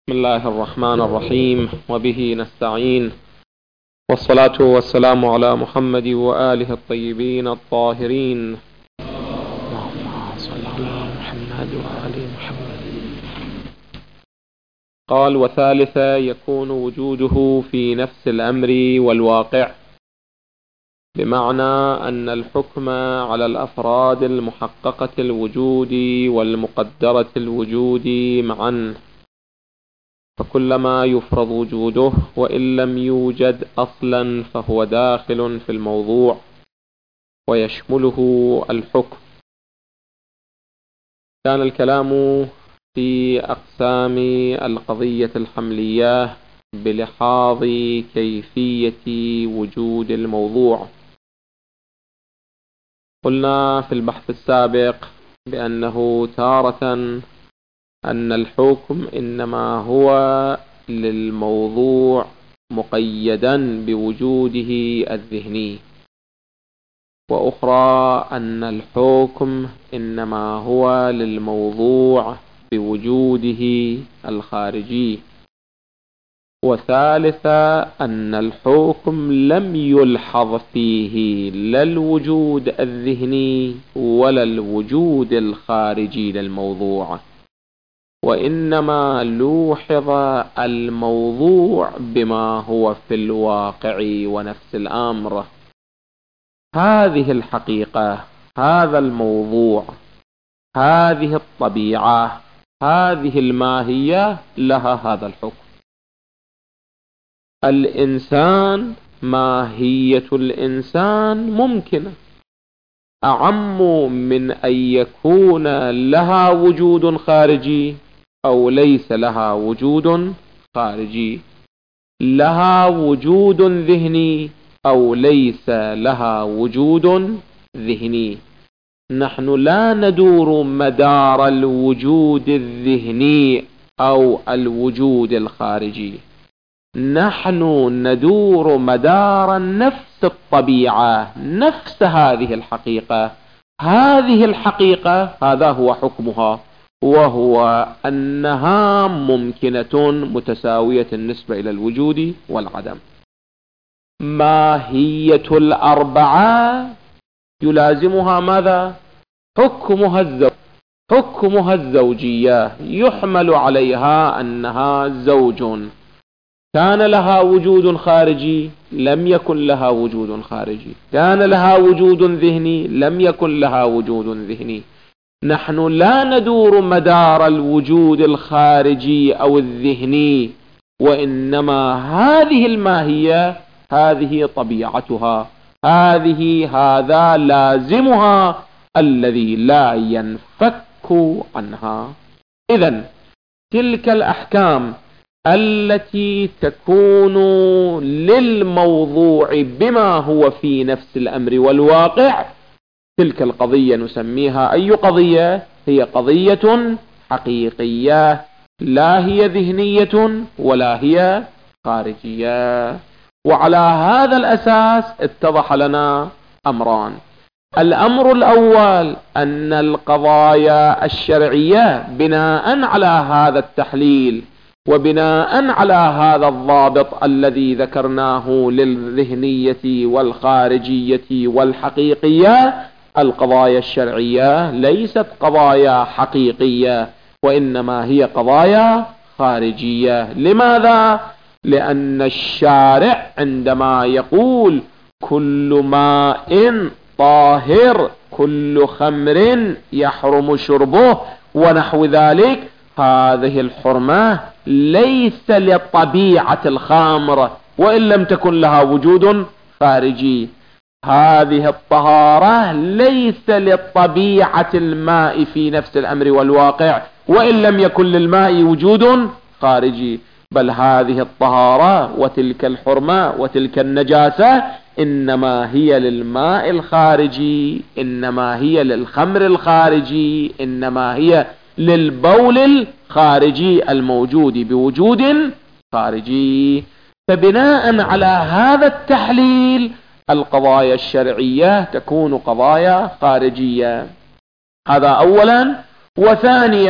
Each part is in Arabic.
بسم الله الرحمن الرحيم، وبه نستعين، والصلاة والسلام على محمد وآله الطيبين الطاهرين. اللهم صل على محمد وآل محمد. قال: وثالثا يكون وجوده في نفس الأمر والواقع، بمعنى أن الحكم على الأفراد المحققة الوجود والمقدرة الوجود معا، فكلما يفرض وجوده وإن لم يوجد أصلا فهو داخل في الموضوع ويشمله الحكم. كان الكلام في أقسام القضية الحملية بلحاظ كيفية وجود الموضوع. قلنا في البحث السابق بأنه تارة أن الحكم إنما هو للموضوع مقيدا بوجوده الذهني، وأخرى أن الحكم إنما هو للموضوع بوجوده الخارجي، وثالثا أن الحكم لم يلحظ فيه لا الوجود الذهني ولا الوجود الخارجي للموضوع، وإنما لوحظ الموضوع بما هو في الواقع ونفس الأمر. هذه الحقيقة، هذا الموضوع، هذه الطبيعة، هذه الماهية، لها هذا الحكم. الإنسان، ماهية الإنسان ممكنة، أعم من أن يكون لها وجود خارجي أو ليس لها وجود خارجي، لها وجود ذهني أو ليس لها وجود ذهني. نحن لا ندور مدار الوجود الذهني أو الوجود الخارجي، نحن ندور مدار نفس الطبيعة، نفس هذه الحقيقة. هذه الحقيقة هذا هو حكمها، وهو أنها ممكنة متساوية النسبة إلى الوجود والعدم. ماهية الأربعة يلازمها ماذا؟ حكمها الزوجية، يحمل عليها أنها زوج. كان لها وجود خارجي، لم يكن لها وجود خارجي. كان لها وجود ذهني، لم يكن لها وجود ذهني. نحن لا ندور مدار الوجود الخارجي أو الذهني، وإنما هذه الماهية، هذه طبيعتها، هذا لازمها الذي لا ينفك عنها. إذن تلك الأحكام التي تكون للموضوع بما هو في نفس الأمر والواقع، تلك القضية نسميها أي قضية؟ هي قضية حقيقية، لا هي ذهنية ولا هي خارجية. وعلى هذا الأساس اتضح لنا أمران. الأمر الأول أن القضايا الشرعية بناء على هذا التحليل وبناء على هذا الضابط الذي ذكرناه للذهنية والخارجية والحقيقية، القضايا الشرعية ليست قضايا حقيقية، وإنما هي قضايا خارجية. لماذا؟ لأن الشارع عندما يقول كل ماء طاهر، كل خمر يحرم شربه ونحو ذلك، هذه الحرمة ليس لطبيعة الخمر وإن لم تكن لها وجود خارجي. هذه الطهارة ليس لطبيعة الماء في نفس الأمر والواقع وإن لم يكن للماء وجود خارجي، بل هذه الطهارة وتلك الحرمة وتلك النجاسة إنما هي للماء الخارجي، إنما هي للخمر الخارجي، إنما هي للبول الخارجي الموجود بوجود خارجي. فبناء على هذا التحليل القضايا الشرعية تكون قضايا خارجية. هذا أولا. وثانيا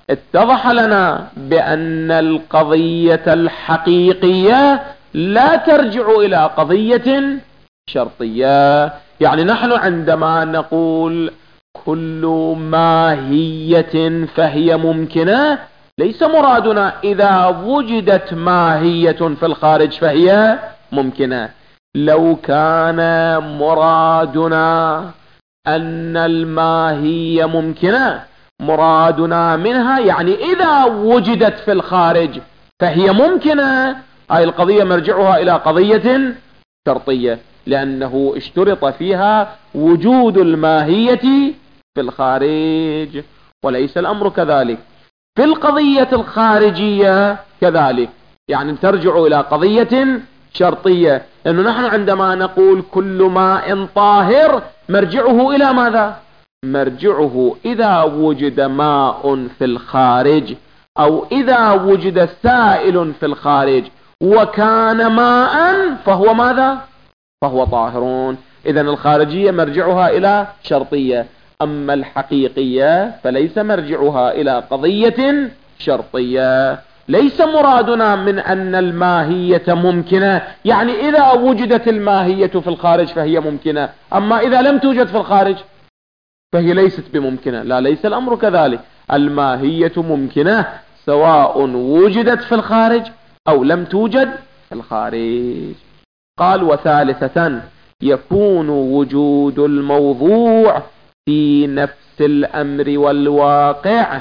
اتضح لنا بأن القضية الحقيقية لا ترجع إلى قضية شرطية. يعني نحن عندما نقول كل ماهية فهي ممكنة، ليس مرادنا إذا وجدت ماهية في الخارج فهي ممكنة. لو كان مرادنا أن الماهية ممكنة، مرادنا منها يعني إذا وجدت في الخارج فهي ممكنة، هاي القضية مرجعها إلى قضية شرطية، لأنه اشترط فيها وجود الماهية في الخارج. وليس الأمر كذلك في القضية الخارجية كذلك، يعني ترجع إلى قضية شرطية، لأنه نحن عندما نقول كل ماء طاهر مرجعه إلى ماذا؟ مرجعه إذا وجد ماء في الخارج أو إذا وجد سائل في الخارج وكان ماء فهو ماذا؟ فهو طاهرون. إذن الخارجية مرجعها إلى شرطية، أما الحقيقية فليس مرجعها إلى قضية شرطية. ليس مرادنا من أن الماهية ممكنة يعني إذا وجدت الماهية في الخارج فهي ممكنة، أما إذا لم توجد في الخارج فهي ليست بممكنة. لا، ليس الأمر كذلك، الماهية ممكنة سواء وجدت في الخارج أو لم توجد في الخارج. قال وثالثة يكون وجود الموضوع في نفس الأمر والواقع،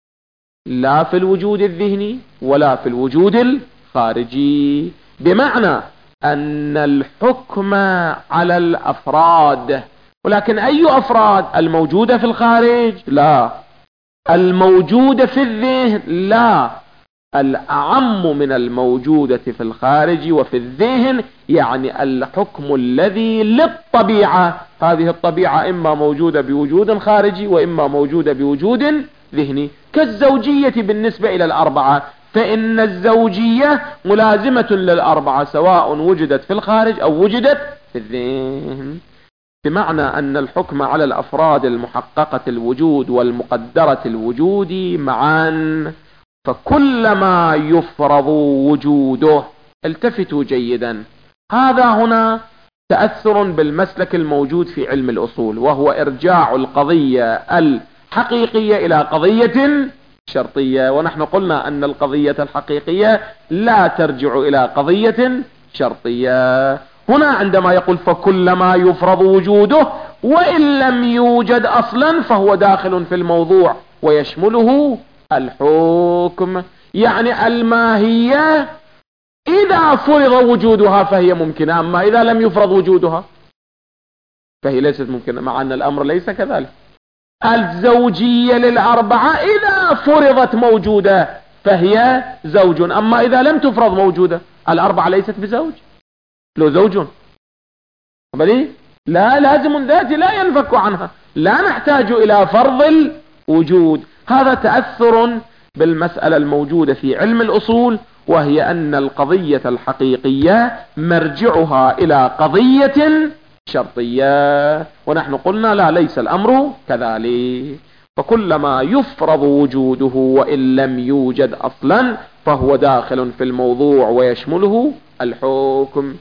لا في الوجود الذهني ولا في الوجود الخارجي، بمعنى أن الحكم على الأفراد، ولكن أي أفراد؟ الموجودة في الخارج؟ لا. الموجودة في الذهن؟ لا. الأعم من الموجودة في الخارج وفي الذهن، يعني الحكم الذي للطبيعة. هذه الطبيعة إما موجودة بوجود خارجي وإما موجودة بوجود ذهني، كالزوجية بالنسبة إلى الأربعة، فإن الزوجية ملازمة للأربعة سواء وجدت في الخارج أو وجدت في الذهن، بمعنى أن الحكم على الأفراد المحققة الوجود والمقدرة الوجود معا، فكلما يفرض وجوده. التفتوا جيدا، هذا هنا تأثر بالمسلك الموجود في علم الأصول، وهو إرجاع القضية الحقيقية إلى قضية شرطية، ونحن قلنا أن القضية الحقيقية لا ترجع إلى قضية شرطية. هنا عندما يقول فكلما يفرض وجوده وإن لم يوجد أصلا فهو داخل في الموضوع ويشمله الحكم، يعني الماهية إذا فرض وجودها فهي ممكنة، أما إذا لم يفرض وجودها فهي ليست ممكنة، مع أن الأمر ليس كذلك. الزوجية للأربعة إذا فرضت موجودة فهي زوج، أما إذا لم تفرض موجودة الأربعة ليست بزوج. لو زوج بلي لا لازم ذاتي لا ينفك عنها، لا نحتاج إلى فرض الوجود. هذا تأثر بالمسألة الموجودة في علم الأصول، وهي أن القضية الحقيقية مرجعها إلى قضية شرطية، ونحن قلنا لا، ليس الأمر كذلك. فكلما يفرض وجوده وإن لم يوجد أصلا فهو داخل في الموضوع ويشمله الحكم.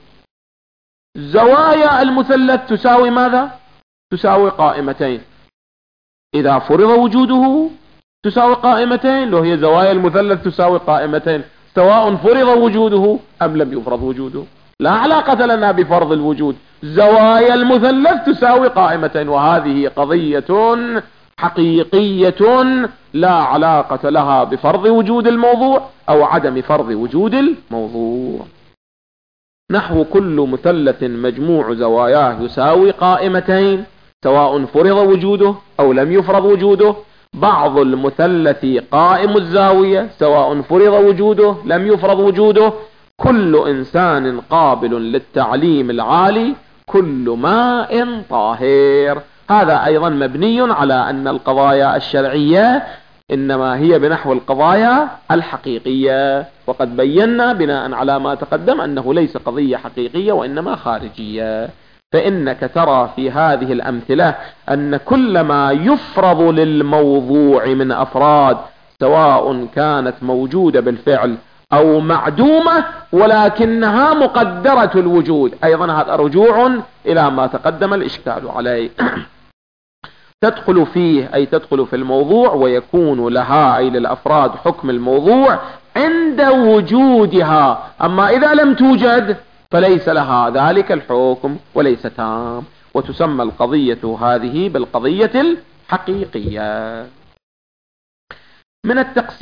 زوايا المثلث تساوي ماذا؟ تساوي قائمتين. إذا فرض وجوده تساوي قائمتين، لو هي زوايا المثلث تساوي قائمتين سواء فرض وجوده أم لم يفرض وجوده، لا علاقة لنا بفرض الوجود. زوايا المثلث تساوي قائمتين، وهذه قضية حقيقية لا علاقة لها بفرض وجود الموضوع أو عدم فرض وجود الموضوع. نحو كل مثلث مجموع زواياه يساوي قائمتين سواء فرض وجوده أو لم يفرض وجوده. بعض المثلث قائم الزاوية سواء فرض وجوده لم يفرض وجوده. كل إنسان قابل للتعليم العالي، كل ماء طاهر. هذا أيضا مبني على أن القضايا الشرعية إنما هي بنحو القضايا الحقيقية، وقد بينا بناء على ما تقدم أنه ليس قضية حقيقية وإنما خارجية. فإنك ترى في هذه الأمثلة أن كل ما يفرض للموضوع من أفراد سواء كانت موجودة بالفعل أو معدومة ولكنها مقدرة الوجود، أيضا هذا رجوع إلى ما تقدم الإشكال عليه. تدخل فيه أي تدخل في الموضوع، ويكون لها أي للأفراد حكم الموضوع عند وجودها، أما إذا لم توجد فليس لها ذلك الحكم وليس تام، وتسمى القضية هذه بالقضية الحقيقية. من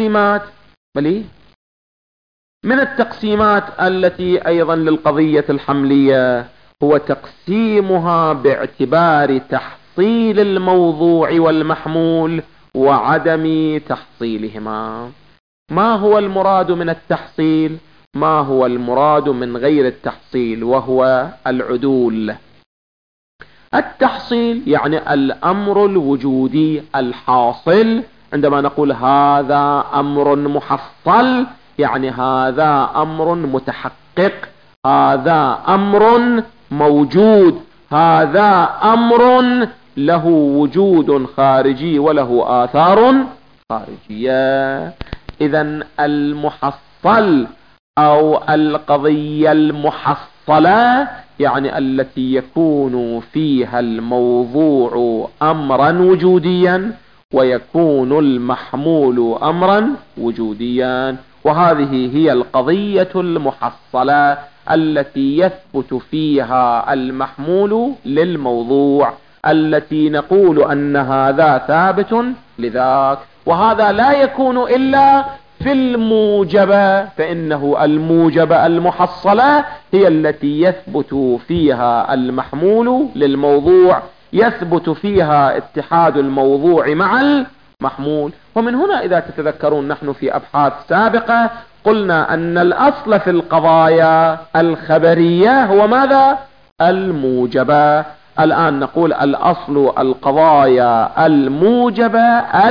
التقسيمات التي أيضا للقضية الحملية هو تقسيمها باعتبار تحصيل الموضوع والمحمول وعدم تحصيلهما. ما هو المراد من التحصيل؟ ما هو المراد من غير التحصيل؟ وهو العدول. التحصيل يعني الأمر الوجودي الحاصل، عندما نقول هذا أمر محصل يعني هذا أمر متحقق، هذا أمر موجود، هذا أمر له وجود خارجي وله آثار خارجية. إذن المحصل أو القضية المحصلة يعني التي يكون فيها الموضوع أمرا وجوديا ويكون المحمول أمرا وجوديا، وهذه هي القضية المحصلة التي يثبت فيها المحمول للموضوع، التي نقول أن هذا ثابت لذاك، وهذا لا يكون إلا في الموجبة، فإنه الموجبة المحصلة هي التي يثبت فيها المحمول للموضوع، يثبت فيها اتحاد الموضوع مع المحمول. ومن هنا إذا تتذكرون نحن في أبحاث سابقة قلنا أن الأصل في القضايا الخبرية هو ماذا؟ الموجبة. الآن نقول الأصل القضايا الموجبة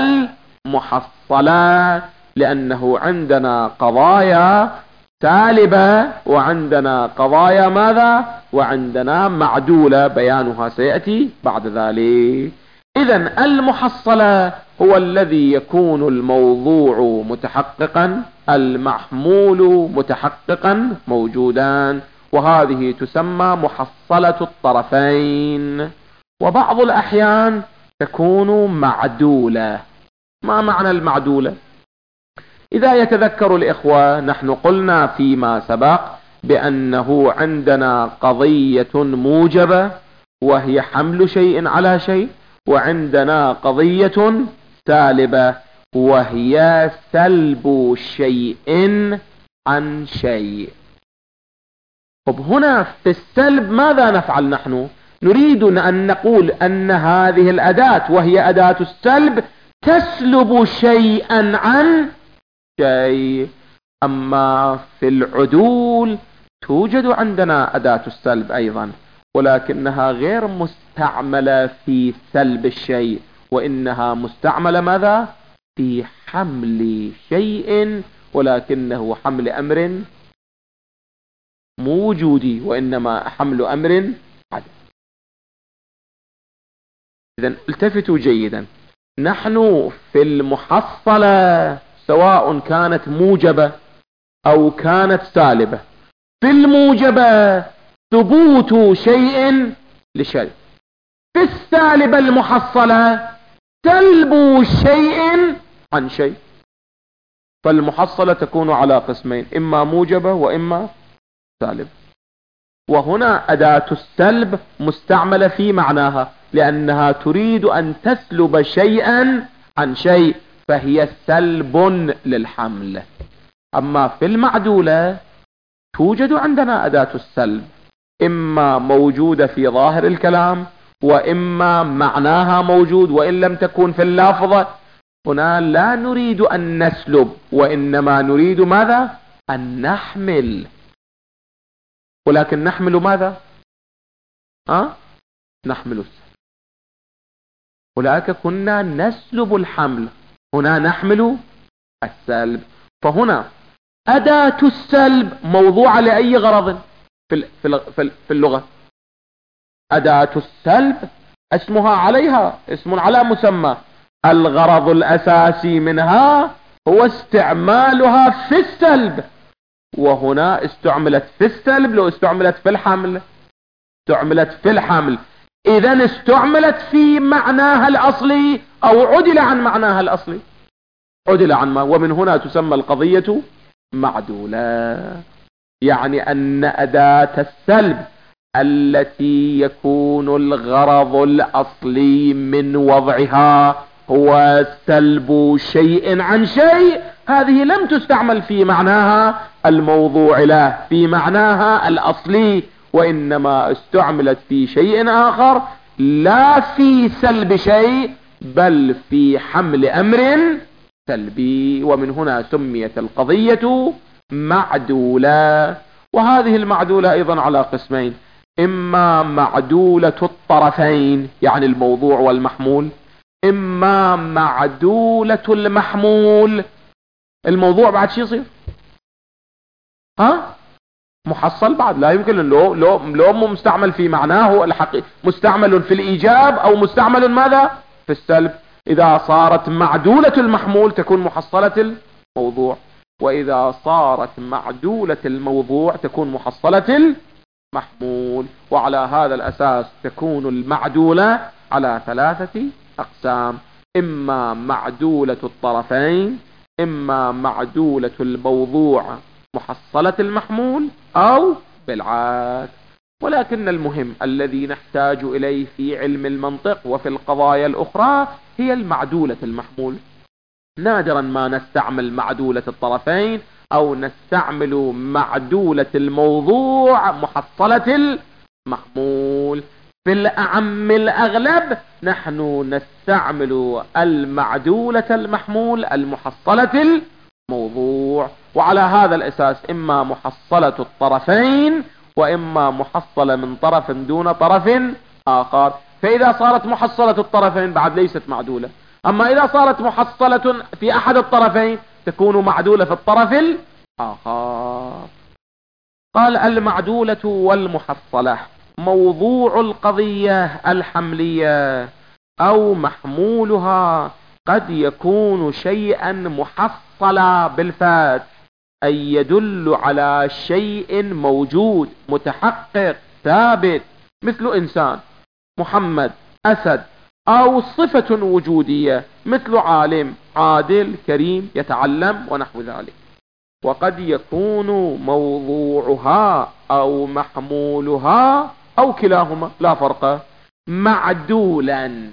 المحصلة، لأنه عندنا قضايا سالبة وعندنا قضايا ماذا؟ وعندنا معدولة، بيانها سيأتي بعد ذلك. إذن المحصلة هو الذي يكون الموضوع متحققا، المحمول متحققا موجودا، وهذه تسمى محصلة الطرفين. وبعض الأحيان تكون معدولة. ما معنى المعدولة؟ إذا يتذكر الإخوة نحن قلنا فيما سبق بأنه عندنا قضية موجبة وهي حمل شيء على شيء، وعندنا قضية سالبة وهي سلب شيء عن شيء. طب هنا في السلب ماذا نفعل نحن؟ نريد أن نقول أن هذه الأداة وهي أداة السلب تسلب شيئا عن شيء. أما في العدول توجد عندنا أداة السلب أيضا، ولكنها غير مستعملة في سلب الشيء، وإنها مستعملة ماذا؟ في حمل شيء، ولكنه حمل أمر مو وجودي، وإنما حمل أمر عدم. إذن التفتوا جيدا، نحن في المحصلة سواء كانت موجبة أو كانت سالبة، في الموجبة ثبوت شيء لشيء، في السالبة المحصلة سلب شيء عن شيء. فالمحصلة تكون على قسمين، إما موجبة وإما سالب. وهنا أداة السلب مستعملة في معناها، لأنها تريد أن تسلب شيئا عن شيء، فهي سلب للحمل. أما في المعدولة توجد عندنا أداة السلب، إما موجودة في ظاهر الكلام وإما معناها موجود وإن لم تكن في اللفظة. هنا لا نريد أن نسلب، وإنما نريد ماذا؟ أن نحمل. ولكن نحمل ماذا؟ نحمل السلب. أولئك كنا نسلب الحمل، هنا نحمل السلب. فهنا أداة السلب موضوعة لأي غرض في اللغة. أداة السلب اسمها عليها اسم على مسمى، الغرض الأساسي منها هو استعمالها في السلب، وهنا استعملت في السلب. لو استعملت في الحمل، استعملت في الحمل، اذا استعملت في معناها الاصلي او عدل عن معناها الاصلي، عدل عن ما، ومن هنا تسمى القضية معدولة. يعني ان اداة السلب التي يكون الغرض الاصلي من وضعها هو سلب شيء عن شيء، هذه لم تستعمل في معناها الموضوع له، في معناها الاصلي، وانما استعملت في شيء اخر، لا في سلب شيء بل في حمل امر سلبي. ومن هنا سميت القضية معدولة. وهذه المعدولة ايضا على قسمين: اما معدولة الطرفين يعني الموضوع والمحمول، اما معدولة المحمول. الموضوع بعد شي يصير محصل بعد، لا يمكن لو مستعمل في معناه الحقيقي، مستعمل في الايجاب او مستعمل ماذا في السلب. اذا صارت معدولة المحمول تكون محصلة الموضوع، واذا صارت معدولة الموضوع تكون محصلة المحمول. وعلى هذا الاساس تكون المعدولة على 3 اقسام: اما معدولة الطرفين، اما معدولة الموضوع محصلة المحمول، او بالعكس. ولكن المهم الذي نحتاج اليه في علم المنطق وفي القضايا الاخرى هي المعدولة المحمول. نادرا ما نستعمل معدولة الطرفين او نستعمل معدولة الموضوع محصلة المحمول. في الأعم الأغلب نحن نستعمل المعدولة المحمول المحصلة الموضوع. وعلى هذا الأساس إما محصلة الطرفين وإما محصلة من طرف دون طرف آخر. فإذا صارت محصلة الطرفين بعد ليست معدولة، أما إذا صارت محصلة في أحد الطرفين تكون معدولة في الطرف الآخر. قال: المعدولة والمحصلة موضوع القضية الحملية أو محمولها قد يكون شيئا محصلا بالفات، أي يدل على شيء موجود متحقق ثابت، مثل إنسان، محمد، أسد، أو صفة وجودية مثل عالم، عادل، كريم، يتعلم، ونحو ذلك. وقد يكون موضوعها أو محمولها أو كلاهما لا فرق معدولا.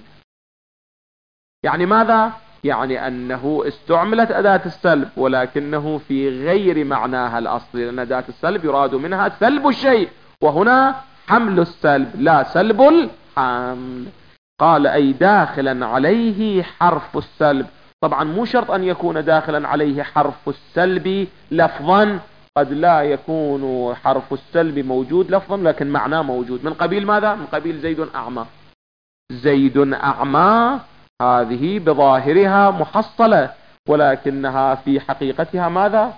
يعني ماذا؟ يعني أنه استعملت أداة السلب ولكنه في غير معناها الأصلي، لأن أداة السلب يراد منها سلب الشيء، وهنا حمل السلب لا سلب الحمل. قال: أي داخلا عليه حرف السلب. طبعا مو شرط أن يكون داخلا عليه حرف السلب لفظا، قد لا يكون حرف السلب موجود لفظا لكن معناه موجود. من قبيل ماذا؟ من قبيل زيد أعمى. زيد أعمى هذه بظاهرها محصلة، ولكنها في حقيقتها ماذا؟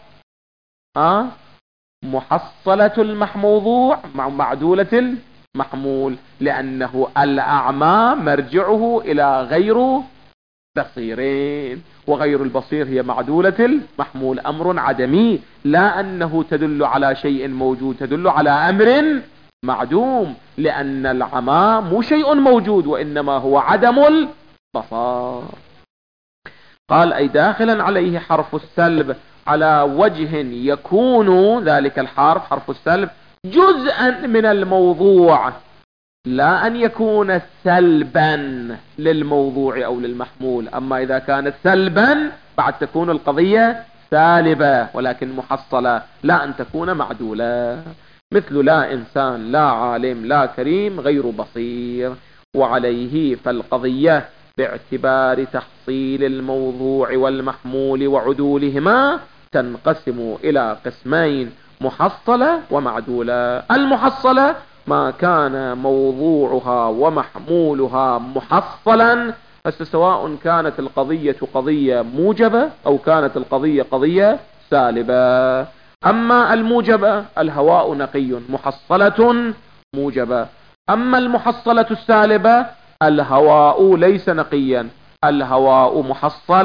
محصلة الموضوع مع معدولة المحمول، لأنه الأعمى مرجعه إلى غير بصيرين، وغير البصير هي معدولة المحمول، أمر عدمي، لا أنه تدل على شيء موجود، تدل على أمر معدوم، لأن العمى مو شيء موجود وإنما هو عدم البصر. قال: أي داخلا عليه حرف السلب على وجه يكون ذلك الحرف حرف السلب جزءا من الموضوع، لا أن يكون سلبا للموضوع أو للمحمول. أما إذا كانت سلبا بعد تكون القضية سالبة ولكن محصلة، لا أن تكون معدولة، مثل لا إنسان، لا عالم، لا كريم، غير بصير. وعليه فالقضية باعتبار تحصيل الموضوع والمحمول وعدولهما تنقسم إلى قسمين: محصلة ومعدولة. المحصلة ما كان موضوعها ومحمولها محصلا، سواء كانت القضية قضية موجبة أو كانت القضية قضية سالبة. أما الموجبة الهواء نقي محصلة موجبة، أما المحصلة السالبة الهواء ليس نقيا، الهواء محصل،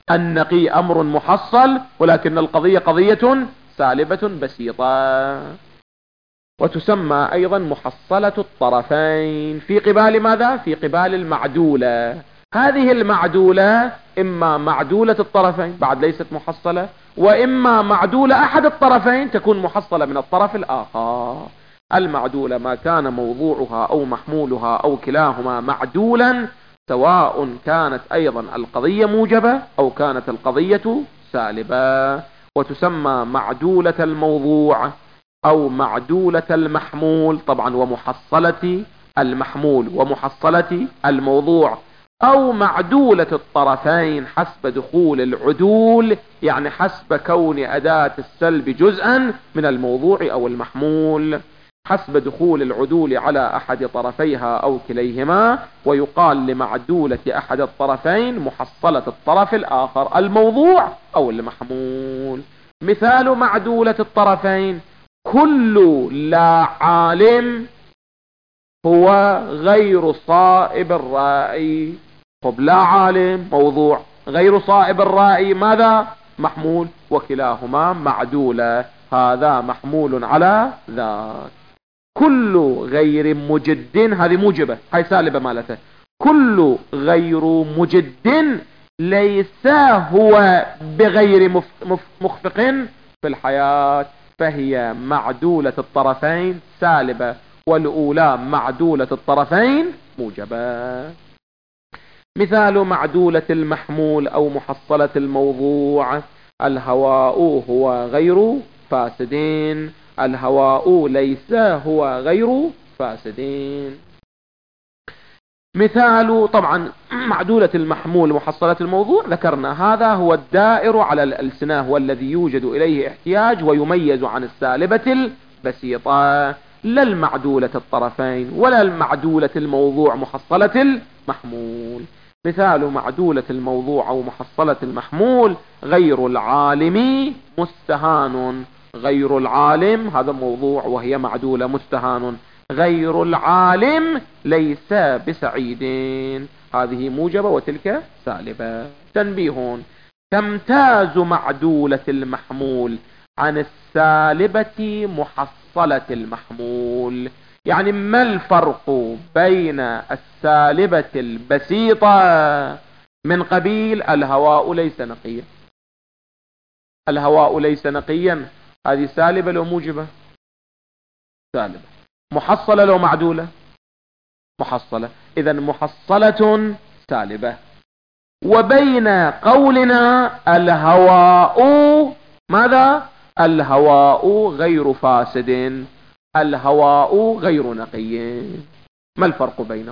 النقي أمر محصل، ولكن القضية قضية سالبة بسيطة. وتسمى أيضا محصلة الطرفين في قبال ماذا؟ في قبال المعدولة. هذه المعدولة إما معدولة الطرفين بعد ليست محصلة، وإما معدولة أحد الطرفين تكون محصلة من الطرف الآخر. المعدولة ما كان موضوعها أو محمولها أو كلاهما معدولا، سواء كانت أيضا القضية موجبة أو كانت القضية سالبة. وتسمى معدولة الموضوع أو معدولة المحمول، طبعا ومحصلة المحمول ومحصلة الموضوع، أو معدولة الطرفين حسب دخول العدول، يعني حسب كون أداة السلب جزءا من الموضوع أو المحمول، حسب دخول العدول على أحد طرفيها أو كليهما. ويقال لمعدولة أحد الطرفين محصلة الطرف الآخر، الموضوع أو المحمول. مثال معدولة الطرفين: كل لا عالم هو غير صائب الرأي. طب لا عالم موضوع، غير صائب الرأي ماذا؟ محمول، وكلاهما معدولة، هذا محمول على ذاك. كل غير مجد، هذه موجبة، هاي سالبة مالته. كل غير مجد ليس هو بغير مخفق في الحياة، فهي معدولة الطرفين سالبة، والأولى معدولة الطرفين موجبة. مثال معدولة المحمول أو محصلة الموضوع: الهواء هو غير فاسدين. الهواء ليس هو غير فاسدين. مثال طبعا معدولة المحمول محصلة الموضوع ذكرنا، هذا هو الدائر على الألسنة، هو الذي يوجد إليه احتياج ويميز عن السالبة البسيطة، لا المعدولة الطرفين ولا المعدولة الموضوع محصلة المحمول. مثال معدولة الموضوع أو محصلة المحمول: غير العالم مستهان. غير العالم هذا موضوع وهي معدولة مستهان. غير العالم ليس بسعيدين، هذه موجبة وتلك سالبة. تنبيه: تمتاز معدولة المحمول عن السالبة محصلة المحمول. يعني ما الفرق بين السالبة البسيطة من قبيل الهواء ليس نقيا؟ الهواء ليس نقيا، هذه سالبة لو موجبة؟ سالبة. محصلة لو معدولة؟ محصلة. إذا محصلة سالبة. وبين قولنا الهواء ماذا؟ الهواء غير فاسد، الهواء غير نقي، ما الفرق بينهم؟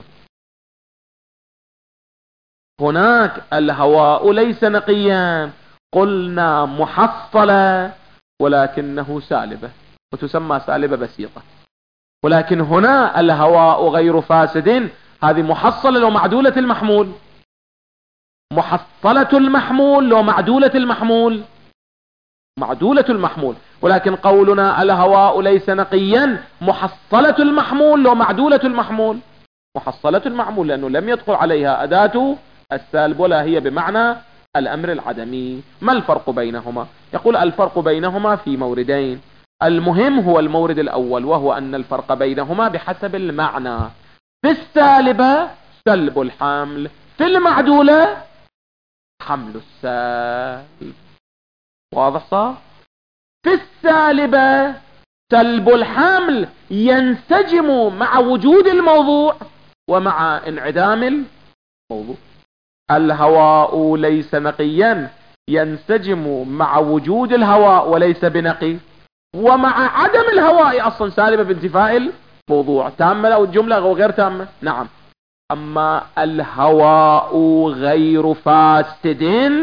هناك الهواء ليس نقيا، قلنا محصلة ولكنه سالبة وتسمى سالبة بسيطة. ولكن هنا الهواء غير فاسد، هذه محصلة لو معدولة المحمول. محصلة المحمول لو معدولة المحمول، معدولة المحمول. ولكن قولنا الهواء ليس نقيا، محصلة المحمول لو معدولة المحمول. محصلة المحمول لأنه لم يدخل عليها أداة السالب ولا هي بمعنى الأمر العدمي. ما الفرق بينهما؟ يقول الفرق بينهما في موردين. المهم هو المورد الأول، وهو أن الفرق بينهما بحسب المعنى. في السالبة سلب الحمل، في المعدولة حمل السالب. واضح صح؟ في السالبة سلب الحمل ينسجم مع وجود الموضوع ومع انعدام الموضوع. الهواء ليس نقيا ينسجم مع وجود الهواء وليس بنقي، ومع عدم الهواء اصلا سالبة بانتفاء الموضوع. تامة او الجملة او غير تامة؟ نعم. اما الهواء غير فاسد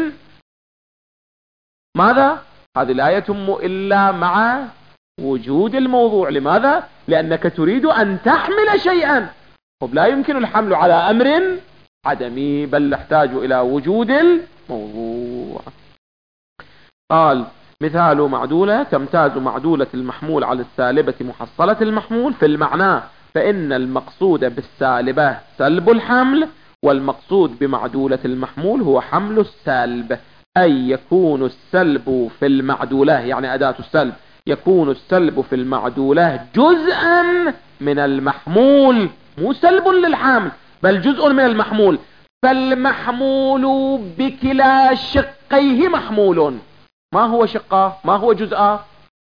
ماذا؟ هذه لا يتم الا مع وجود الموضوع. لماذا؟ لانك تريد ان تحمل شيئا، طب لا يمكن الحمل على امر عدمي، بل نحتاج الى وجود الموضوع. قال مثال معدولة: تمتاز معدولة المحمول على السالبة محصلة المحمول في المعنى، فإن المقصود بالسالبة سلب الحمل، والمقصود بمعدولة المحمول هو حمل السالب. أي يكون السلب في المعدولة، يعني أداة السلب، يكون السلب في المعدولة جزءا من المحمول، مو سلب للحامل بل جزء من المحمول، فالمحمول بكلا شقيه محمول. ما هو شقه؟ ما هو جزءه؟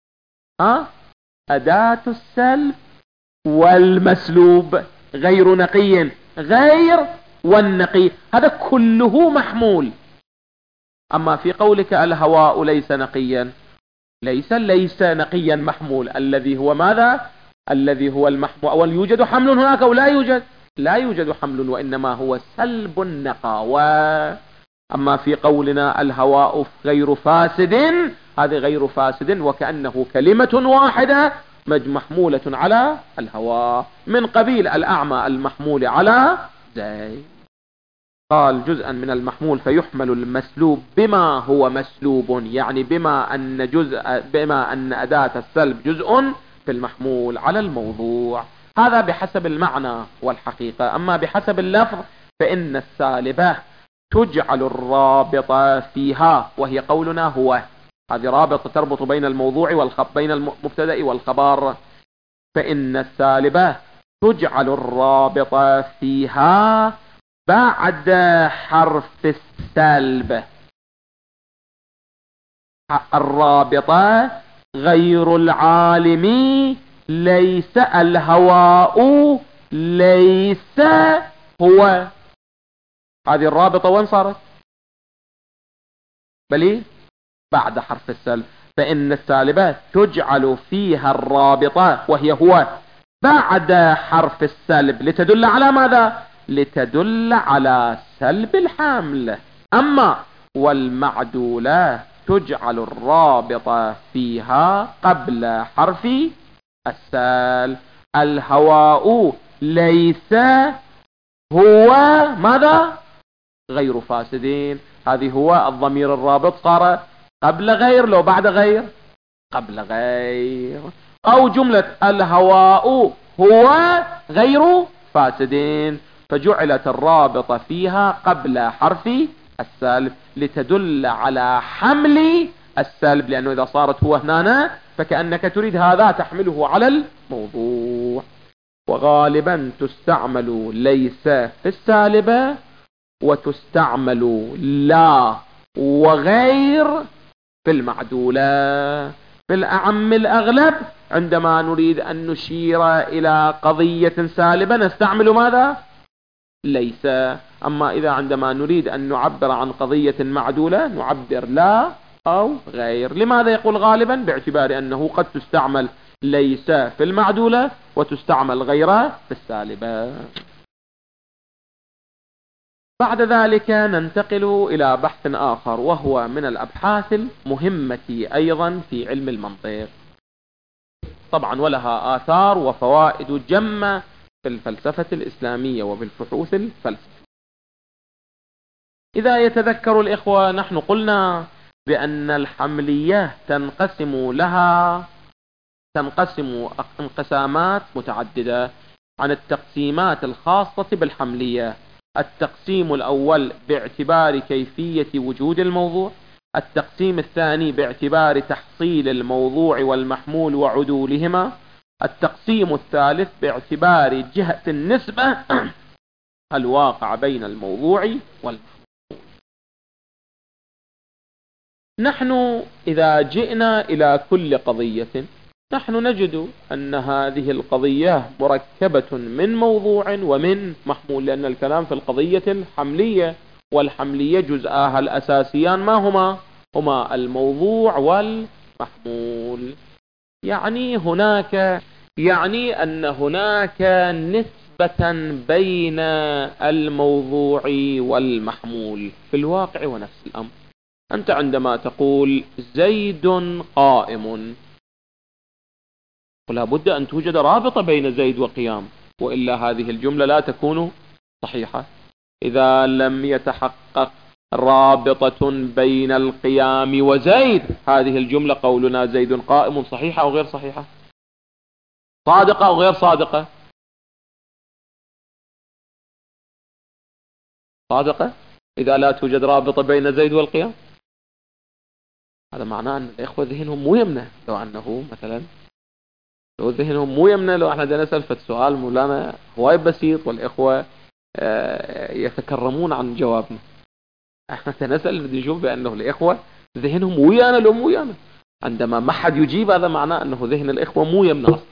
أداة السلب والمسلوب، غير نقي، غير والنقي هذا كله محمول. أما في قولك الهواء ليس نقيا، ليس نقيا محمول، الذي هو ماذا؟ الذي هو المحمول، أو يوجد حمل هناك أو لا يوجد؟ لا يوجد حمل، وإنما هو سلب النقاوة. أما في قولنا الهواء غير فاسد، هذه غير فاسد وكأنه كلمة واحدة محمولة على الهواء، من قبيل الأعمى المحمول على زيد. قال جزءا من المحمول فيحمل المسلوب بما هو مسلوب، يعني بما أن أداة السلب جزء في المحمول على الموضوع. هذا بحسب المعنى والحقيقة. أما بحسب اللفظ فإن السالبة تجعل الرابطة فيها، وهي قولنا هو، هذه رابطة تربط بين الموضوع بين المبتدأ والخبر. فإن السالبة تجعل الرابطة فيها بعد حرف السلب. الرابطة غير العالم ليس الهواء ليس هو، هذه الرابطة وين صارت؟ بلي بعد حرف السلب. فإن السالبة تجعل فيها الرابطة وهي هو بعد حرف السلب لتدل على ماذا؟ لتدل على سلب الحمل. أما والمعدولة تجعل الرابطة فيها قبل حرف السلب. الهواء ليس هو ماذا؟ غير فاسدين. هذه هو الضمير الرابط صار قبل غير لو بعد غير؟ قبل غير. أو جملة الهواء هو غير فاسدين، فجعلت الرابطة فيها قبل حرف السلب لتدل على حمل السلب، لأنه إذا صارت هو هنا فكأنك تريد هذا تحمله على الموضوع. وغالبا تستعمل ليس في السالبة، وتستعمل لا وغير في المعدولة. في الأعم الأغلب عندما نريد أن نشير إلى قضية سالبة نستعمل ماذا؟ ليس. أما إذا عندما نريد أن نعبر عن قضية معدولة نعبر لا أو غير. لماذا يقول غالبا؟ باعتبار أنه قد تستعمل ليس في المعدولة وتستعمل غيرها في السالبة. بعد ذلك ننتقل إلى بحث آخر، وهو من الأبحاث المهمة أيضا في علم المنطق طبعا، ولها آثار وفوائد جمة في الفلسفة الإسلامية وفي البحوث الفلسفية. إذا يتذكر الإخوة نحن قلنا بأن الحملية تنقسم انقسامات متعددة عن التقسيمات الخاصة بالحملية. التقسيم الأول باعتبار كيفية وجود الموضوع، التقسيم الثاني باعتبار تحصيل الموضوع والمحمول وعدولهما، التقسيم الثالث باعتبار جهة النسبة الواقع بين الموضوع والمحمول. نحن إذا جئنا إلى كل قضية نحن نجد أن هذه القضية مركبة من موضوع ومن محمول، لأن الكلام في القضية الحملية، والحملية جزءها الأساسيان ما هما الموضوع والمحمول. يعني أن هناك نسبة بين الموضوع والمحمول في الواقع ونفس الأمر. أنت عندما تقول زيد قائم ولا بد أن توجد رابطة بين زيد وقيام، وإلا هذه الجملة لا تكون صحيحة. إذا لم يتحقق رابطة بين القيام وزيد هذه الجملة قولنا زيد قائم صحيحة أو غير صحيحة؟ صادقة أو غير صادقة؟ صادقة إذا لا توجد رابطة بين زيد والقيام. هذا معناه أن الإخوة ذهنهم مو يمنى. لو أنه مثلا لو ذهنهم مو يمنى، لو احنا نسأل فالسؤال مولانا هواي بسيط والإخوة يتكرمون عن جوابنا. احنا نسأل نشوف بأنه الإخوة ذهنهم ويانا لو مو ويانا. عندما ما حد يجيب هذا معناه أنه ذهن الإخوة مو يمنى أصلا.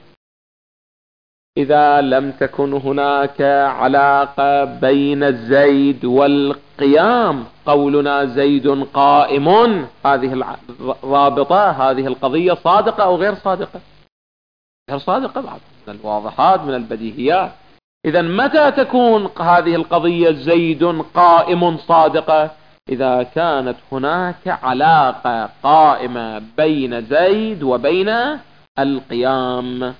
إذا لم تكن هناك علاقة بين زيد والقيام، قولنا زيد قائم، هذه الرابطة، هذه القضية صادقة أو غير صادقة؟ غير صادقة بعد، من الواضحات من البديهيات. إذا متى تكون هذه القضية زيد قائم صادقة؟ إذا كانت هناك علاقة قائمة بين زيد وبين القيام.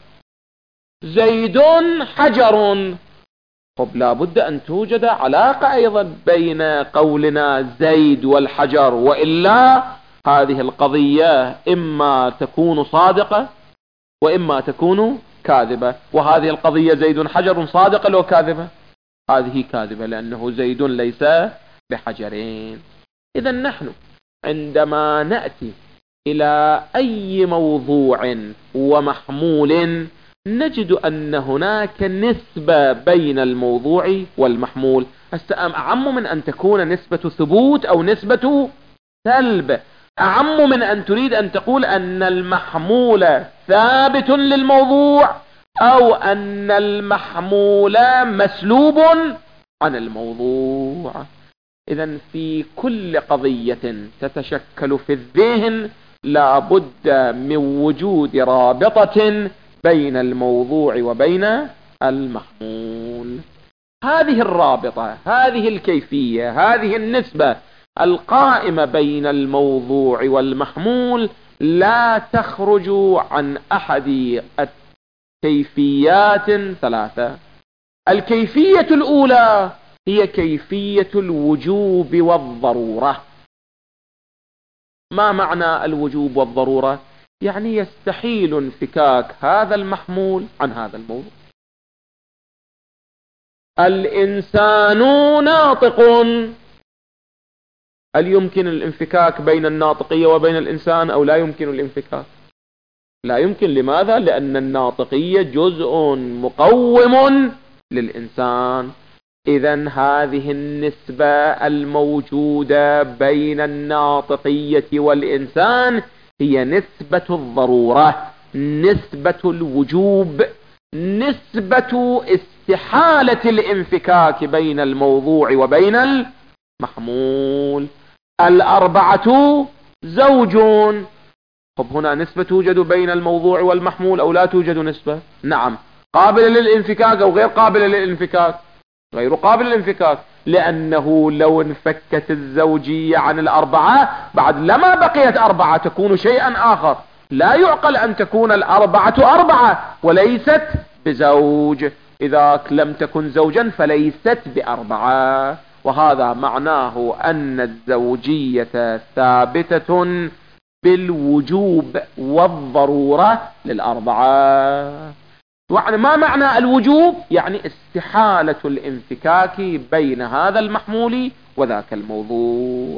زيد حجر، طب لابد أن توجد علاقة أيضا بين قولنا زيد والحجر، وإلا هذه القضية إما تكون صادقة وإما تكون كاذبة. وهذه القضية زيد حجر صادقة لو كاذبة؟ هذه كاذبة، لأنه زيد ليس بحجرين. إذا نحن عندما نأتي إلى أي موضوع ومحمول نجد أن هناك نسبة بين الموضوع والمحمول. أعم من أن تكون نسبة ثبوت أو نسبة سلب، أعم من أن تريد أن تقول أن المحمول ثابت للموضوع أو أن المحمول مسلوب عن الموضوع. إذن في كل قضية تتشكل في الذهن لا بد من وجود رابطة بين الموضوع وبين المحمول. هذه الرابطة، هذه الكيفية، هذه النسبة القائمة بين الموضوع والمحمول لا تخرج عن أحد الكيفيات ثلاثة. الكيفية الأولى هي كيفية الوجوب والضرورة. ما معنى الوجوب والضرورة؟ يعني يستحيل انفكاك هذا المحمول عن هذا الموضوع. الإنسان ناطق، هل يمكن الانفكاك بين الناطقية وبين الإنسان أو لا يمكن الانفكاك؟ لا يمكن. لماذا؟ لأن الناطقية جزء مقوم للإنسان. إذن هذه النسبة الموجودة بين الناطقية والإنسان هي نسبة الضرورة، نسبة الوجوب، نسبة استحالة الانفكاك بين الموضوع وبين المحمول. الأربعة زوجون، طب هنا نسبة توجد بين الموضوع والمحمول أو لا توجد نسبة؟ نعم. قابلة للانفكاك أو غير قابلة للانفكاك؟ غير قابل للانفكاك، لأنه لو انفكت الزوجية عن الأربعة بعد لما بقيت أربعة تكون شيئا آخر. لا يعقل أن تكون الأربعة أربعة وليست بزوج. إذا لم تكن زوجا فليست بأربعة. وهذا معناه أن الزوجية ثابتة بالوجوب والضرورة للأربعة. يعني ما معنى الوجوب؟ يعني استحالة الانفكاك بين هذا المحمول وذاك الموضوع.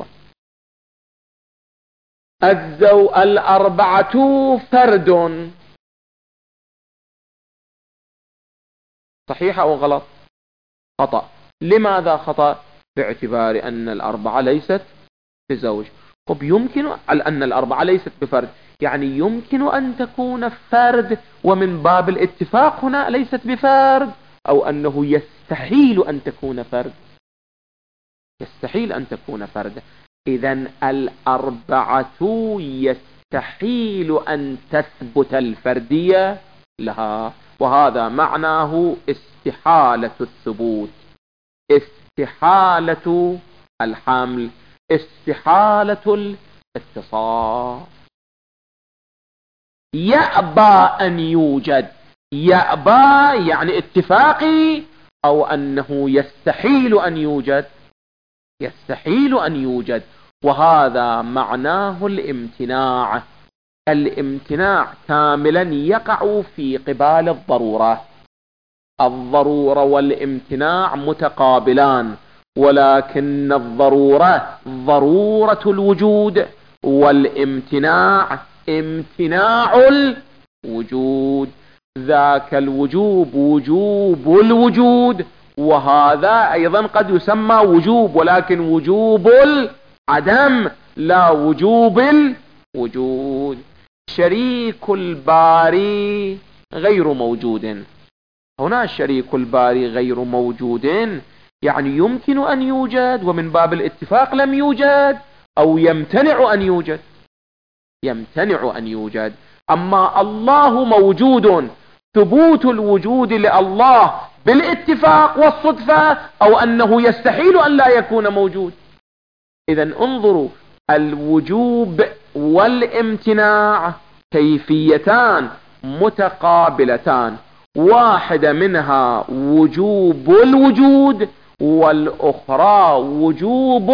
الأربعة فرد، صحيح أو غلط؟ خطأ. لماذا خطأ؟ باعتبار أن الأربعة ليست بزوج. طب يمكن أن الأربعة ليست بفرد، يعني يمكن أن تكون فرد ومن باب الاتفاق هنا ليست بفرد، أو أنه يستحيل أن تكون فرد. يستحيل أن تكون فرد. إذن الأربعة يستحيل أن تثبت الفردية لها، وهذا معناه استحالة الثبوت، استحالة الحمل، استحالة الاتصال. يأبى أن يوجد، يأبى يعني اتفاقي، أو أنه يستحيل أن يوجد، يستحيل أن يوجد. وهذا معناه الامتناع. الامتناع كاملا يقع في قبال الضرورة. الضرورة والامتناع متقابلان، ولكن الضرورة ضرورة الوجود والامتناع امتناع الوجود. ذاك الوجوب وجوب الوجود، وهذا أيضا قد يسمى وجوب، ولكن وجوب العدم لا وجوب الوجود. شريك الباري غير موجود. هنا شريك الباري غير موجود يعني يمكن أن يوجد، ومن باب الاتفاق لم يوجد، أو يمتنع أن يوجد. يمتنع أن يوجد. أما الله موجود، ثبوت الوجود لله بالاتفاق والصدفة، أو أنه يستحيل أن لا يكون موجود. إذا انظروا، الوجوب والامتناع كيفيتان متقابلتان، واحدة منها وجوب الوجود، والأخرى وجوب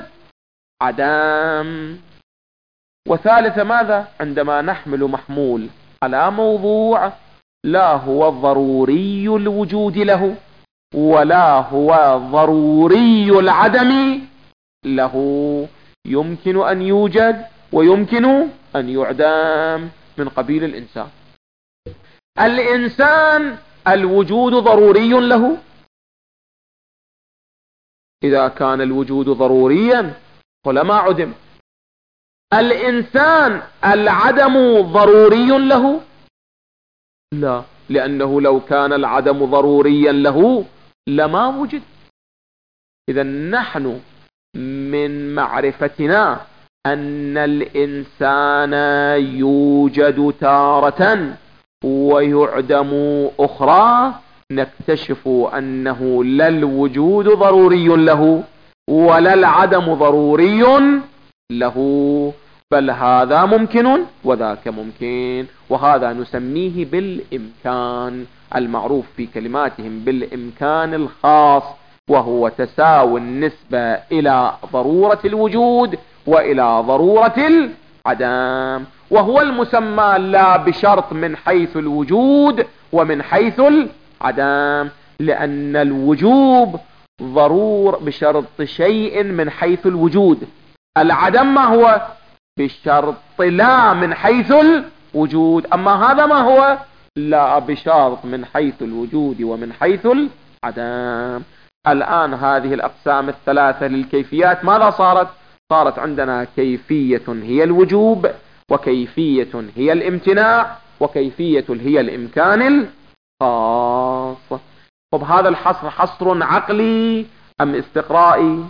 العدم. وثالثة ماذا؟ عندما نحمل محمول على موضوع لا هو ضروري الوجود له، ولا هو ضروري العدم له، يمكن أن يوجد ويمكن أن يعدم. من قبيل الإنسان. الإنسان الوجود ضروري له. إذا كان الوجود ضروريا فلما عدم. الإنسان العدم ضروري له؟ لا، لأنه لو كان العدم ضروريا له لما وجد. إذا نحن من معرفتنا أن الإنسان يوجد تارة ويعدم أخرى، نكتشف أنه لا الوجود ضروري له ولا العدم ضروري له، بل هذا ممكن وذاك ممكن. وهذا نسميه بالإمكان، المعروف في كلماتهم بالإمكان الخاص، وهو تساوي النسبة إلى ضرورة الوجود وإلى ضرورة العدم، وهو المسمى لا بشرط من حيث الوجود ومن حيث العدم، لأن الوجوب ضرور بشرط شيء من حيث الوجود. العدم ما هو؟ بشرط لا من حيث الوجود. أما هذا ما هو؟ لا بشرط من حيث الوجود ومن حيث العدم. الآن هذه الأقسام الثلاثة للكيفيات ماذا صارت؟ صارت عندنا كيفية هي الوجوب، وكيفية هي الامتناع، وكيفية هي الإمكان الخاص. طب هذا الحصر حصر عقلي أم استقرائي؟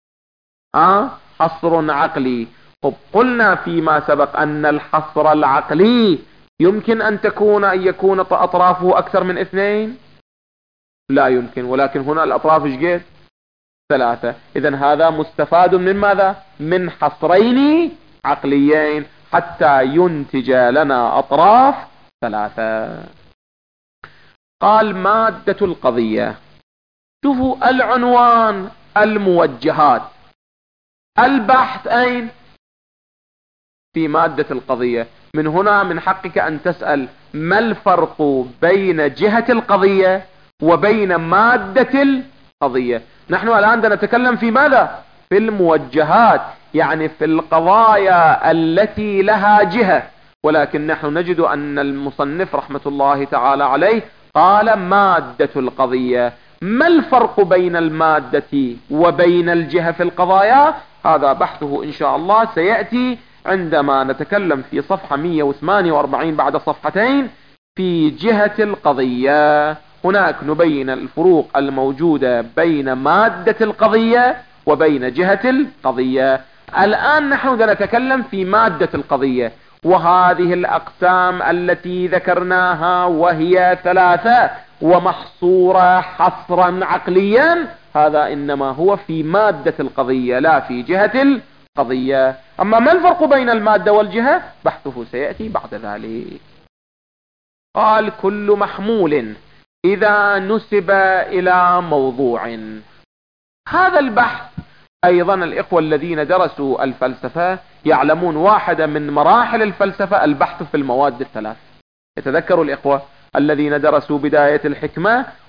حصر عقلي. طب قلنا فيما سبق أن الحصر العقلي يمكن أن يكون أطرافه أكثر من 2؟ لا يمكن، ولكن هنا الأطراف ايش؟ 3. إذن هذا مستفاد من ماذا؟ من حصرين عقليين حتى ينتج لنا أطراف 3. قال مادة القضية. شوفوا العنوان الموجهات. البحث أين؟ في مادة القضية. من هنا من حقك أن تسأل ما الفرق بين جهة القضية وبين مادة القضية. نحن الآن نتكلم في ماذا؟ في الموجهات، يعني في القضايا التي لها جهة، ولكن نحن نجد أن المصنف رحمة الله تعالى عليه قال مادة القضية. ما الفرق بين المادة وبين الجهة في القضايا؟ هذا بحثه إن شاء الله سيأتي عندما نتكلم في صفحة 148 بعد صفحتين في جهة القضية. هناك نبين الفروق الموجودة بين مادة القضية وبين جهة القضية. الآن نحن نتكلم في مادة القضية، وهذه الأقسام التي ذكرناها وهي 3 ومحصورة حصرا عقليا، هذا إنما هو في مادة القضية لا في جهة القضية. أما ما الفرق بين المادة والجهة؟ بحثه سيأتي بعد ذلك. قال كل محمول إذا نسب إلى موضوع. هذا البحث أيضا الإخوة الذين درسوا الفلسفة يعلمون واحدة من مراحل الفلسفة البحث في المواد 3. يتذكروا الإخوة الذين درسوا بداية الحكمة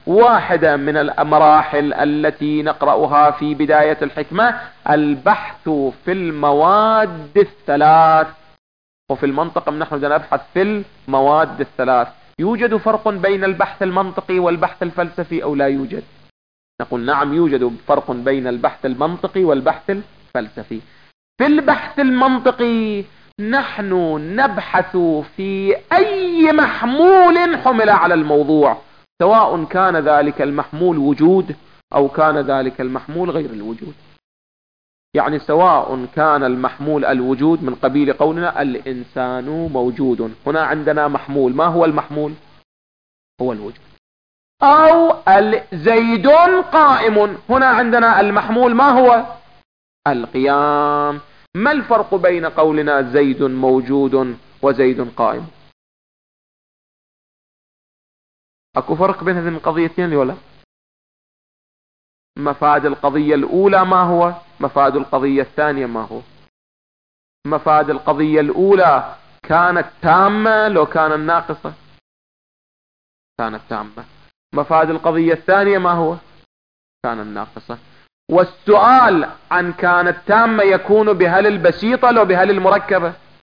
واحدة من المراحل التي نقرأها في بداية الحكمة البحث في المواد الثلاث، وفي المنطق نحن نبحث في المواد الثلاث. يوجد فرق بين البحث المنطقي والبحث الفلسفي أو لا يوجد؟ نقول نعم يوجد فرق بين البحث المنطقي والبحث الفلسفي. في البحث المنطقي نحن نبحث في أي محمول حمل على الموضوع، سواء كان ذلك المحمول وجود أو كان ذلك المحمول غير الوجود. يعني سواء كان المحمول الوجود من قبيل قولنا الإنسان موجود، هنا عندنا محمول، ما هو المحمول؟ هو الوجود. أو زيد قائم، هنا عندنا المحمول ما هو؟ القيام. ما الفرق بين قولنا زيد موجود وزيد قائم؟ اكو فرق بين هذين القضيتين ولا؟ مفاد القضية الاولى ما هو؟ مفاد القضية الثانية ما هو؟ مفاد القضية الاولى كانت تامة لو كانت ناقصة؟ كانت تامة. مفاد القضية الثانية ما هو؟ كانت ناقصة. والسؤال عن كانت تامة يكون بهل البسيطة لو بهل المركبة؟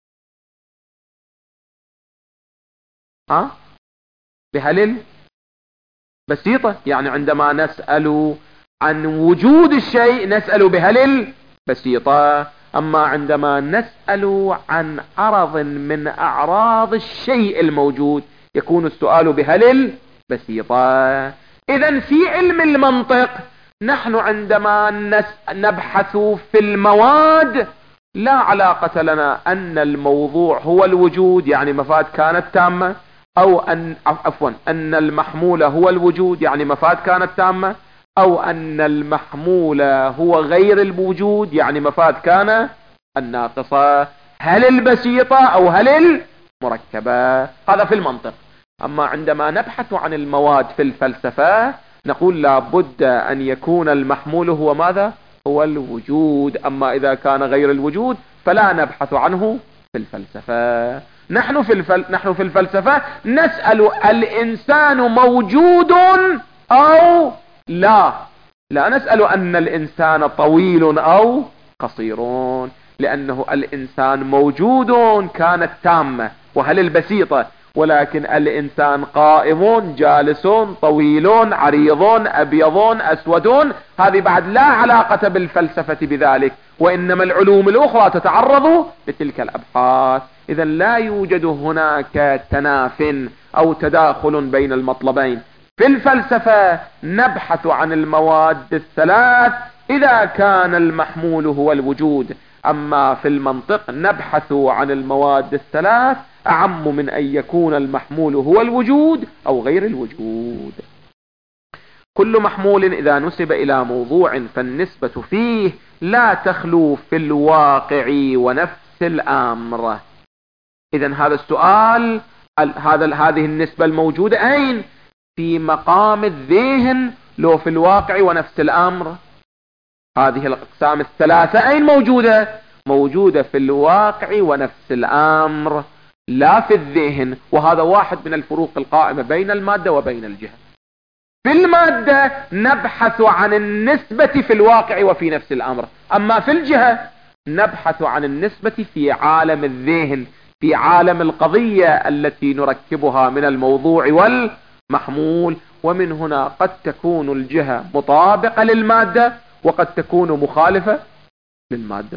بهل البسيطة. يعني عندما نسأل عن وجود الشيء نسأل بهل البسيطة، أما عندما نسأل عن عرض من أعراض الشيء الموجود يكون السؤال بهل البسيطة. إذن في علم المنطق نحن عندما نبحث في المواد لا علاقة لنا أن الموضوع هو الوجود، يعني مفاد كانت تامة، أو أن المحمول هو الوجود يعني مفاد كانت تامة، أو أن المحمول هو غير الوجود يعني مفاد كان الناقصة. هل البسيطة أو هل المركبة؟ هذا في المنطق. أما عندما نبحث عن المواد في الفلسفة نقول لابد أن يكون المحمول هو ماذا؟ هو الوجود. أما إذا كان غير الوجود فلا نبحث عنه في الفلسفة. نحن في الفلسفة نسأل الإنسان موجود أو لا نسأل أن الإنسان طويل أو قصير، لأنه الإنسان موجود كانت تامة وهل البسيطة، ولكن الإنسان قائم جالس طويل عريض أبيض أسود، هذه بعد لا علاقة بالفلسفة بذلك، وإنما العلوم الأخرى تتعرض لتلك الأبحاث. إذا لا يوجد هناك تناف أو تداخل بين المطلبين. في الفلسفة نبحث عن المواد الثلاث إذا كان المحمول هو الوجود، أما في المنطق نبحث عن المواد الثلاث أعم من أن يكون المحمول هو الوجود أو غير الوجود. كل محمول إذا نسب إلى موضوع فالنسبة فيه لا تخلو في الواقع ونفس الأمر. إذن هذا السؤال هذه النسبة الموجودة أين؟ في مقام الذهن لو في الواقع ونفس الأمر. هذه الأقسام الثلاثة أين موجودة؟ موجودة في الواقع ونفس الأمر لا في الذهن، وهذا واحد من الفروق القائمة بين المادة وبين الجهة. في المادة نبحث عن النسبة في الواقع وفي نفس الأمر، أما في الجهة نبحث عن النسبة في عالم الذهن، في عالم القضية التي نركبها من الموضوع والمحمول. ومن هنا قد تكون الجهة مطابقة للمادة وقد تكون مخالفة للمادة.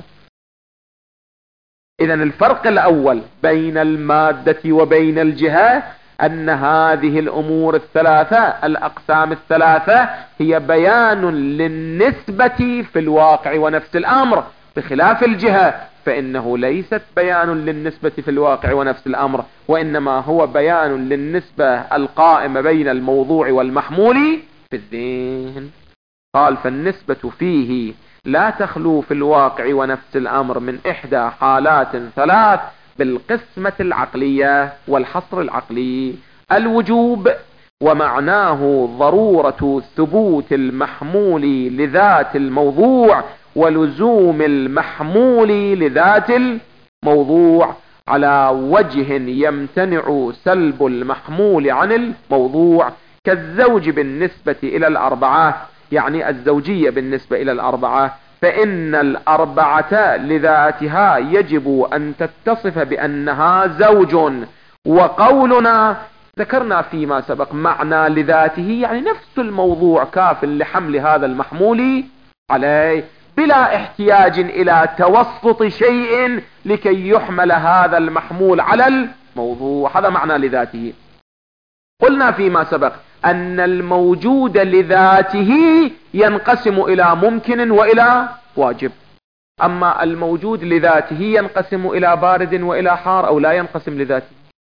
إذن الفرق الأول بين المادة وبين الجهة أن هذه الأمور الثلاثة الأقسام الثلاثة هي بيان للنسبة في الواقع ونفس الأمر، بخلاف الجهة فإنه ليست بيان للنسبة في الواقع ونفس الأمر، وإنما هو بيان للنسبة القائمة بين الموضوع والمحمول في الذهن. قال فالنسبة فيه لا تخلو في الواقع ونفس الأمر من إحدى حالات ثلاث بالقسمة العقلية والحصر العقلي: الوجوب، ومعناه ضرورة ثبوت المحمول لذات الموضوع ولزوم المحمول لذات الموضوع على وجه يمتنع سلب المحمول عن الموضوع. كالزوج بالنسبة إلى الأربعة، يعني الزوجية بالنسبة إلى الأربعة، فإن الأربعة لذاتها يجب أن تتصف بأنها زوج. وقولنا ذكرنا فيما سبق معنى لذاته، يعني نفس الموضوع كاف لحمل هذا المحمول عليه بلا احتياج إلى توسط شيء لكي يحمل هذا المحمول على الموضوع، هذا معنى لذاته. قلنا فيما سبق أن الموجود لذاته ينقسم إلى ممكن وإلى واجب، أما الموجود لذاته ينقسم إلى بارد وإلى حار أو لا ينقسم لذاته.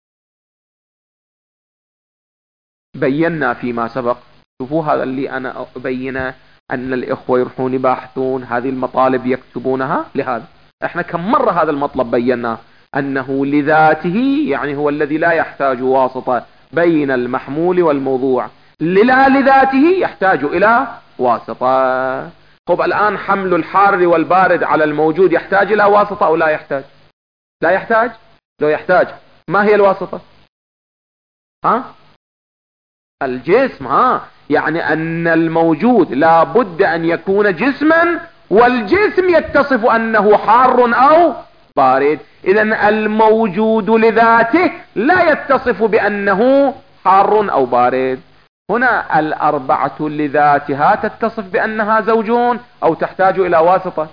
بينا فيما سبق، شوفوا هذا اللي أنا أبينه، أن الإخوة يروحون يباحثون هذه المطالب يكتبونها، لهذا احنا كم مرة هذا المطلب بينا أنه لذاته يعني هو الذي لا يحتاج واسطة بين المحمول والموضوع، لا لذاته يحتاج إلى واسطة. طب الآن حمل الحار والبارد على الموجود يحتاج إلى واسطة أو لا يحتاج؟ لا يحتاج. لو يحتاج ما هي الواسطة؟ الجسم. يعني أن الموجود لا بد أن يكون جسما، والجسم يتصف أنه حار أو بارد. إذن الموجود لذاته لا يتصف بأنه حار أو بارد. هنا الأربعة لذاتها تتصف بأنها زوجون أو تحتاج إلى واسطة؟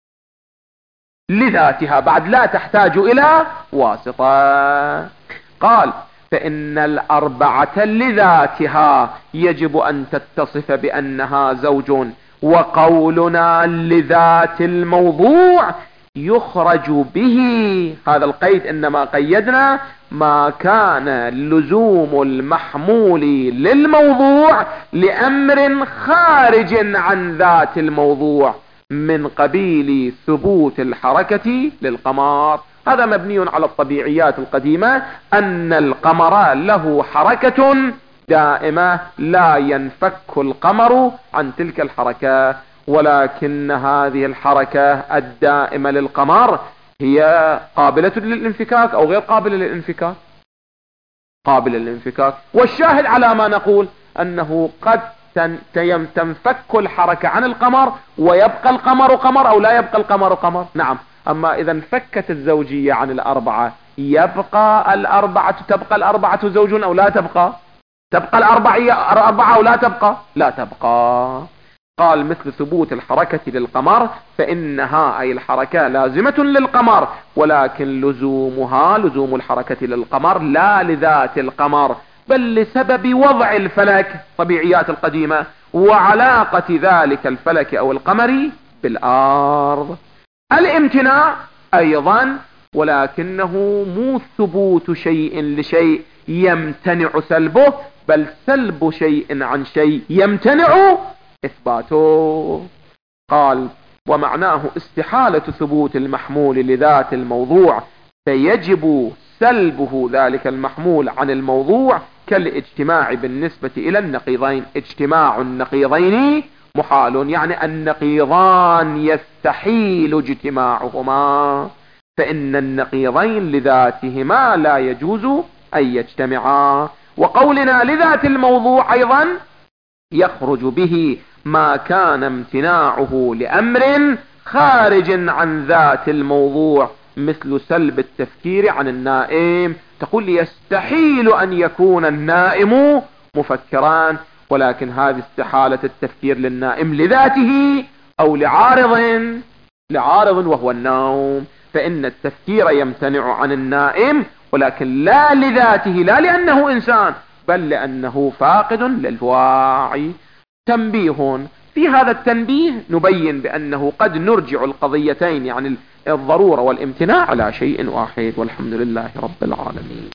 لذاتها بعد لا تحتاج إلى واسطة. قال فإن الأربعة لذاتها يجب أن تتصف بأنها زوج. وقولنا لذات الموضوع يخرج به، هذا القيد إنما قيدنا ما كان لزوم المحمول للموضوع لأمر خارج عن ذات الموضوع من قبيل ثبوت الحركة للقمر. هذا مبني على الطبيعيات القديمة، أن القمر له حركة دائمة لا ينفك القمر عن تلك الحركة، ولكن هذه الحركة الدائمة للقمر هي قابلة للانفكاك أو غير قابلة للانفكاك؟ قابلة للانفكاك. والشاهد على ما نقول أنه قد تنفك الحركة عن القمر ويبقى القمر قمر أو لا يبقى القمر قمر. نعم. أما إذا انفكت الزوجية عن الأربعة يبقى الأربعة، تبقى الأربعة زوج أو لا تبقى؟ تبقى الأربعة أو لا تبقى؟ لا تبقى. قال مثل ثبوت الحركة للقمر، فإنها أي الحركة لازمة للقمر، ولكن لزومها لزوم الحركة للقمر لا لذات القمر، بل لسبب وضع الفلك، طبيعيات القديمة، وعلاقة ذلك الفلك أو القمر بالأرض. الامتناع أيضا، ولكنه مو ثبوت شيء لشيء يمتنع سلبه، بل سلب شيء عن شيء يمتنع إثباته. قال ومعناه استحالة ثبوت المحمول لذات الموضوع، فيجب سلبه ذلك المحمول عن الموضوع، كالاجتماع بالنسبة إلى النقيضين. اجتماع النقيضين محال، يعني النقيضان يستحيل اجتماعهما، فإن النقيضين لذاتهما لا يجوز أن يجتمعا. وقولنا لذات الموضوع أيضا يخرج به ما كان امتناعه لأمر خارج عن ذات الموضوع، مثل سلب التفكير عن النائم. تقول يستحيل أن يكون النائم مفكران، ولكن هذه استحالة التفكير للنائم لذاته أو لعارض وهو النوم، فإن التفكير يمتنع عن النائم، ولكن لا لذاته، لا لأنه إنسان، بل لأنه فاقد للوعي. تنبيه، في هذا التنبيه نبين بأنه قد نرجع القضيتين، يعني الضرورة والامتناع، على شيء واحد، والحمد لله رب العالمين.